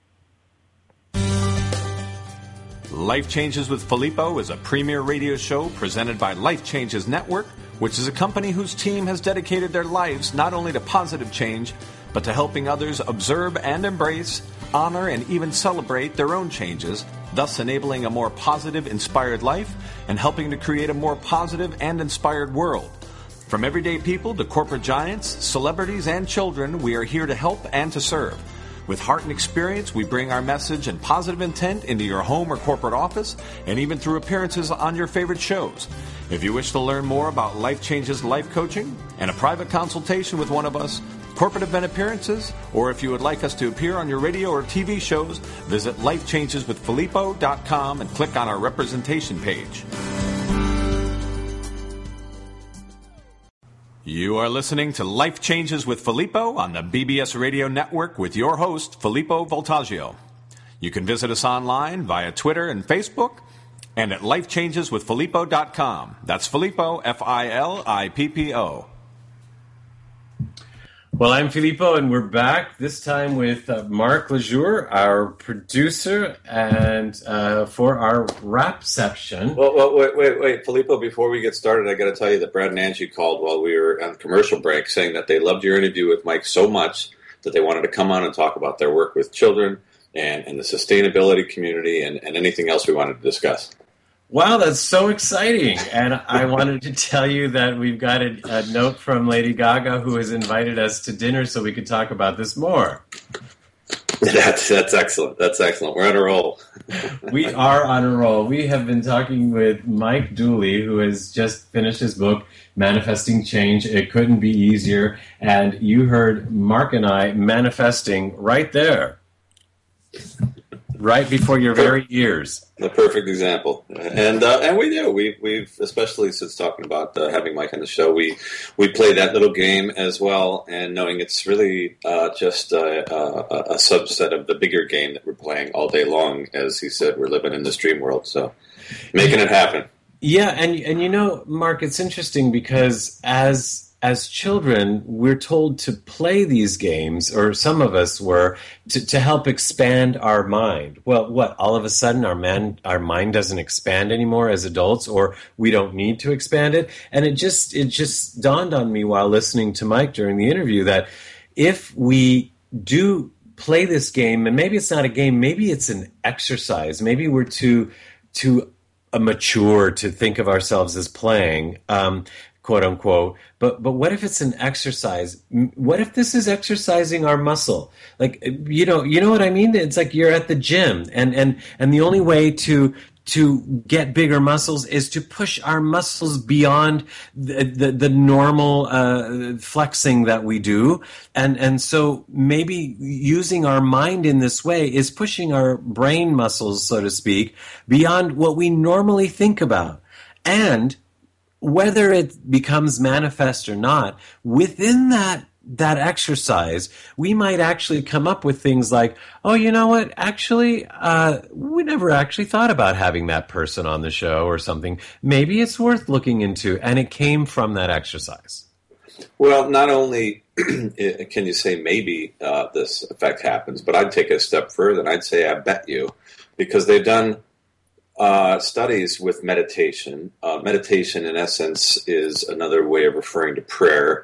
Life Changes with Filippo is a premier radio show presented by Life Changes Network, which is a company whose team has dedicated their lives not only to positive change, but to helping others observe and embrace, honor, and even celebrate their own changes, thus enabling a more positive, inspired life and helping to create a more positive and inspired world. From everyday people to corporate giants, celebrities, and children, we are here to help and to serve. With heart and experience, we bring our message and positive intent into your home or corporate office, and even through appearances on your favorite shows. If you wish to learn more about Life Changes Life Coaching and a private consultation with one of us, corporate event appearances, or if you would like us to appear on your radio or T V shows, visit life changes with filippo dot com and click on our representation page. You are listening to Life Changes with Filippo on the B B S Radio Network with your host, Filippo Voltaggio. You can visit us online via Twitter and Facebook and at life changes with filippo dot com. That's Filippo, F I L I P P O. Well, I'm Filippo, and we're back, this time with uh, Mark Lejour, our producer, and uh, for our Rapception. Well, well, wait, wait, wait, Filippo, before we get started, I got to tell you that Brad and Angie called while we were on commercial break saying that they loved your interview with Mike so much that they wanted to come on and talk about their work with children and, and the sustainability community and, and anything else we wanted to discuss. Wow, that's so exciting. And I wanted to tell you that we've got a, a note from Lady Gaga who has invited us to dinner so we could talk about this more. That's that's excellent. That's excellent. We're on a roll. We are on a roll. We have been talking with Mike Dooley, who has just finished his book, Manifesting Change. It couldn't be easier. And you heard Mark and I manifesting right there, right before your very ears. The perfect example, and uh, and we do. We we've especially since talking about uh, having Mike on the show, we we play that little game as well, and knowing it's really uh, just a, a, a subset of the bigger game that we're playing all day long. As he said, we're living in this dream world, so making it happen. Yeah, and and you know, Mark, it's interesting because as as children, we're told to play these games, or some of us were, to, to help expand our mind. Well, what, all of a sudden our man, our mind doesn't expand anymore as adults, or we don't need to expand it? And it just it just dawned on me while listening to Mike during the interview that if we do play this game, and maybe it's not a game, maybe it's an exercise, maybe we're too, too uh, mature to think of ourselves as playing, um, quote unquote, but but what if it's an exercise? What if this is exercising our muscle? Like, you know, you know what I mean? It's like you're at the gym, and and and the only way to to get bigger muscles is to push our muscles beyond the the, the normal uh, flexing that we do, and and so maybe using our mind in this way is pushing our brain muscles, so to speak, beyond what we normally think about, and whether it becomes manifest or not, within that that exercise, we might actually come up with things like, oh, you know what, actually, uh, we never actually thought about having that person on the show or something. Maybe it's worth looking into, and it came from that exercise. Well, not only can you say maybe uh, this effect happens, but I'd take it a step further, and I'd say I bet you, because they've done Uh, studies with meditation. Uh, meditation, in essence, is another way of referring to prayer,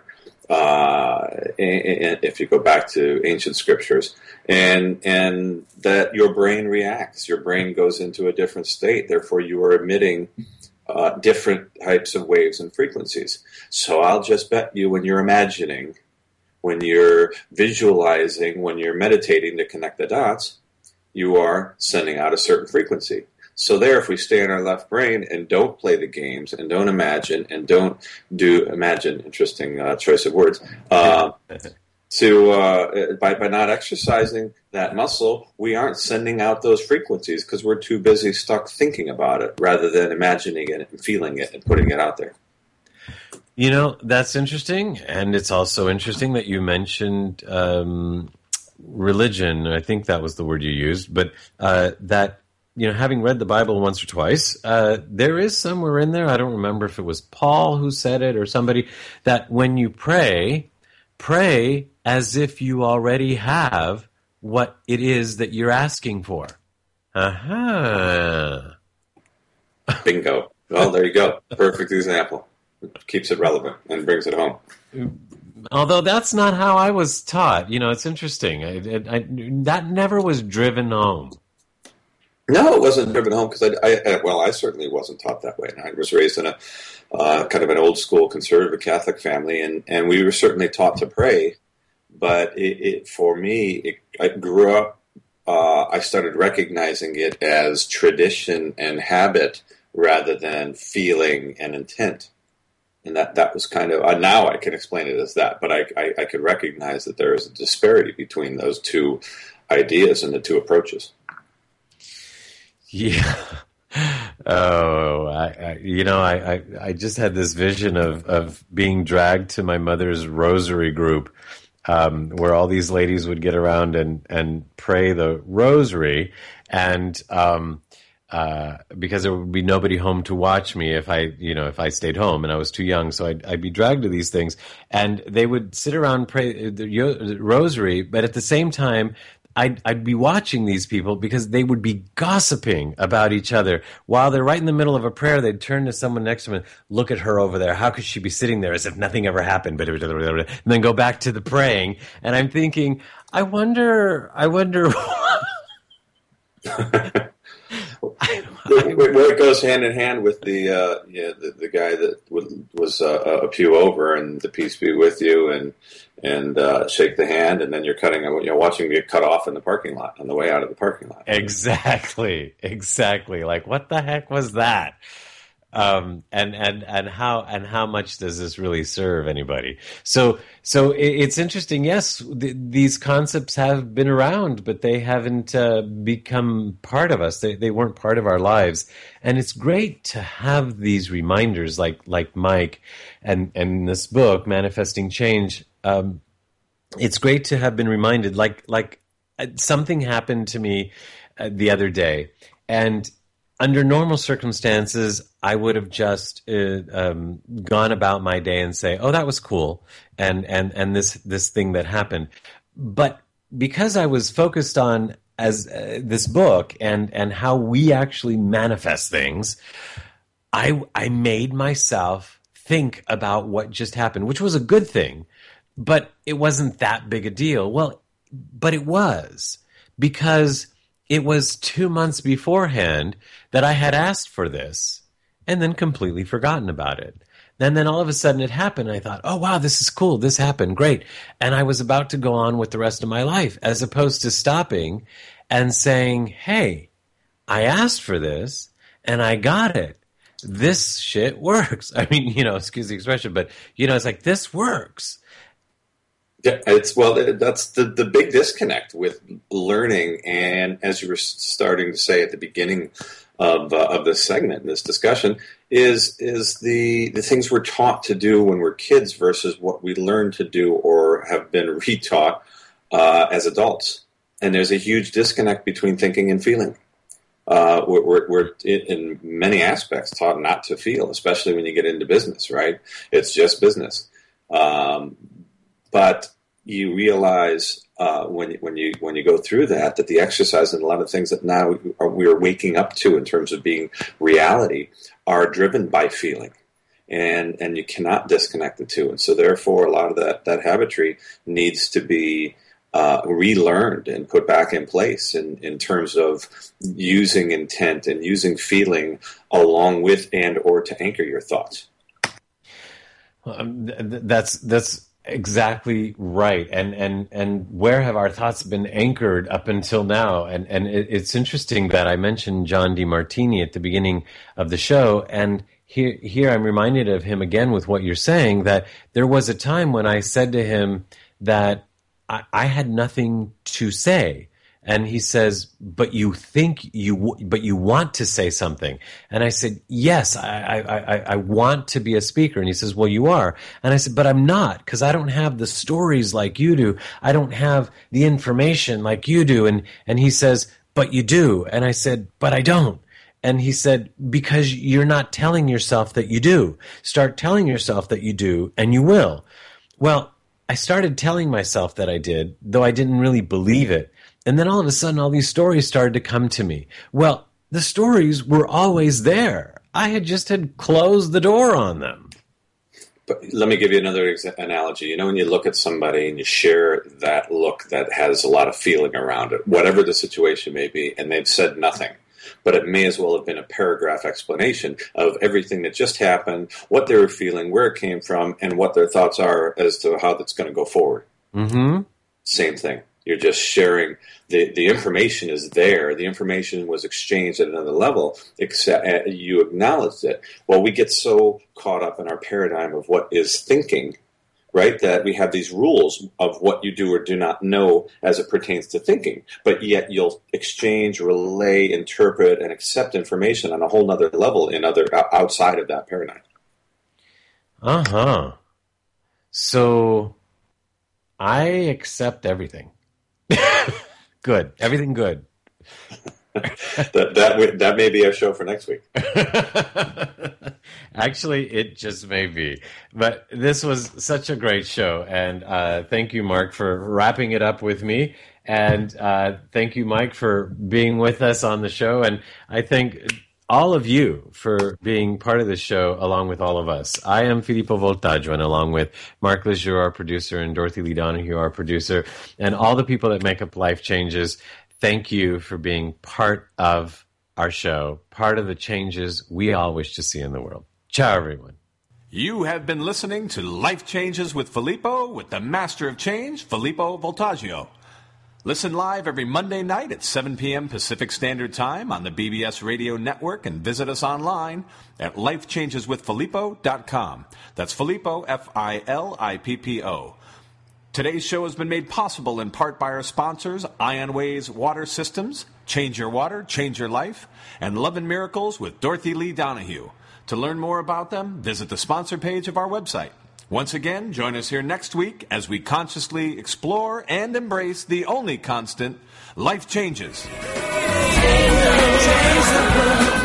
uh, and, and if you go back to ancient scriptures, and and that your brain reacts. Your brain goes into a different state. Therefore, you are emitting uh, different types of waves and frequencies. So I'll just bet you when you're imagining, when you're visualizing, when you're meditating to connect the dots, you are sending out a certain frequency. So there, if we stay in our left brain and don't play the games and don't imagine and don't do imagine, interesting uh, choice of words, uh, to uh, by by not exercising that muscle, we aren't sending out those frequencies because we're too busy stuck thinking about it rather than imagining it and feeling it and putting it out there. You know, that's interesting, and it's also interesting that you mentioned um, religion. I think that was the word you used, but uh, that. You know, having read the Bible once or twice, uh, there is somewhere in there, I don't remember if it was Paul who said it or somebody, that when you pray, pray as if you already have what it is that you're asking for. Aha. Uh-huh. Bingo. Well, there you go. Perfect example. It keeps it relevant and brings it home. Although that's not how I was taught. You know, it's interesting. I, I, I, that never was driven home. No, it wasn't driven home because I, I, well, I certainly wasn't taught that way. I was raised in a uh, kind of an old school conservative Catholic family, and, and we were certainly taught to pray, but it, it for me, it, I grew up. Uh, I started recognizing it as tradition and habit rather than feeling and intent. And that, that was kind of, uh, now I can explain it as that, but I, I, I could recognize that there is a disparity between those two ideas and the two approaches. Yeah. Oh, I, I, you know, I, I, I just had this vision of, of being dragged to my mother's rosary group, um, where all these ladies would get around and, and pray the rosary. And, um, uh, because there would be nobody home to watch me if I, you know, if I stayed home, and I was too young. So I'd, I'd be dragged to these things, and they would sit around and pray the, the rosary. But at the same time, I'd, I'd be watching these people because they would be gossiping about each other. While they're right in the middle of a prayer, they'd turn to someone next to them and look at her over there. How could she be sitting there as if nothing ever happened? And then go back to the praying. And I'm thinking, I wonder, I wonder. Where it goes hand in hand with the uh, yeah the, the guy that was uh, a pew over, and the peace be with you, and and uh, shake the hand, and then you're cutting, you know, watching me get cut off in the parking lot on the way out of the parking lot. Exactly, exactly. Like, what the heck was that? Um, and, and, and how, and how much does this really serve anybody? So, so it, it's interesting. Yes, th- these concepts have been around, but they haven't, uh, become part of us. They, they weren't part of our lives. And it's great to have these reminders like, like Mike and, and this book, Manifesting Change. Um, it's great to have been reminded, like, like uh, something happened to me uh, the other day, and under normal circumstances, I would have just uh, um, gone about my day and say, "Oh, that was cool," and and and this this thing that happened. But because I was focused on as uh, this book and and how we actually manifest things, I I made myself think about what just happened, which was a good thing, but it wasn't that big a deal. Well, but it was, because it was two months beforehand that I had asked for this and then completely forgotten about it. And then all of a sudden it happened. And I thought, oh, wow, this is cool. This happened. Great. And I was about to go on with the rest of my life, as opposed to stopping and saying, hey, I asked for this and I got it. This shit works. I mean, you know, excuse the expression, but, you know, it's like, this works. Yeah, it's well. That's the, the big disconnect with learning, and as you were starting to say at the beginning of uh, of this segment, this discussion, is is the the things we're taught to do when we're kids versus what we learn to do or have been retaught uh, as adults. And there's a huge disconnect between thinking and feeling. Uh, we're, we're, we're in many aspects taught not to feel, especially when you get into business. Right? It's just business. Um, But you realize uh, when when you when you go through that that the exercise and a lot of things that now we are waking up to in terms of being reality are driven by feeling, and and you cannot disconnect the two. And so therefore, a lot of that that habitry needs to be uh, relearned and put back in place in in terms of using intent and using feeling along with and or to anchor your thoughts. Um, th- that's that's. Exactly right. And, and, and where have our thoughts been anchored up until now? And, and it, it's interesting that I mentioned John DeMartini at the beginning of the show. And here, here I'm reminded of him again with what you're saying, that there was a time when I said to him that I, I had nothing to say. And he says, but you think you, w- but you want to say something. And I said, yes, I, I, I, I want to be a speaker. And he says, well, you are. And I said, but I'm not, because I don't have the stories like you do. I don't have the information like you do. And, and he says, but you do. And I said, but I don't. And he said, because you're not telling yourself that you do. Start telling yourself that you do, and you will. Well, I started telling myself that I did, though I didn't really believe it. And then all of a sudden, all these stories started to come to me. Well, the stories were always there. I had just had closed the door on them. But let me give you another exa- analogy. You know, when you look at somebody and you share that look that has a lot of feeling around it, whatever the situation may be, and they've said nothing, but it may as well have been a paragraph explanation of everything that just happened, what they were feeling, where it came from, and what their thoughts are as to how that's going to go forward. Mm-hmm. Same thing. You're just sharing. The, the information is there. The information was exchanged at another level, except you acknowledged it. Well, we get so caught up in our paradigm of what is thinking, right, that we have these rules of what you do or do not know as it pertains to thinking. But yet you'll exchange, relay, interpret, and accept information on a whole other level in other outside of that paradigm. Uh-huh. So I accept everything. Good. Everything good. that that that may be our show for next week. Actually, it just may be. But this was such a great show. And uh, thank you, Mark, for wrapping it up with me. And uh, thank you, Mike, for being with us on the show. And I thank all of you for being part of the show along with all of us. I am Filippo Voltaggio, and along with Mark Lejeune, our producer, and Dorothy Lee Donahue, our producer, and all the people that make up Life Changes, thank you for being part of our show, part of the changes we all wish to see in the world. Ciao, everyone. You have been listening to Life Changes with Filippo, with the Master of Change, Filippo Voltaggio. Listen live every Monday night at seven p.m. Pacific Standard Time on the B B S Radio Network, and visit us online at life changes with filippo dot com. That's Filippo, F I L I P P O. Today's show has been made possible in part by our sponsors, IonWays Water Systems, Change Your Water, Change Your Life, and Love and Miracles with Dorothy Lee Donahue. To learn more about them, visit the sponsor page of our website. Once again, join us here next week as we consciously explore and embrace the only constant, life changes. Change the world.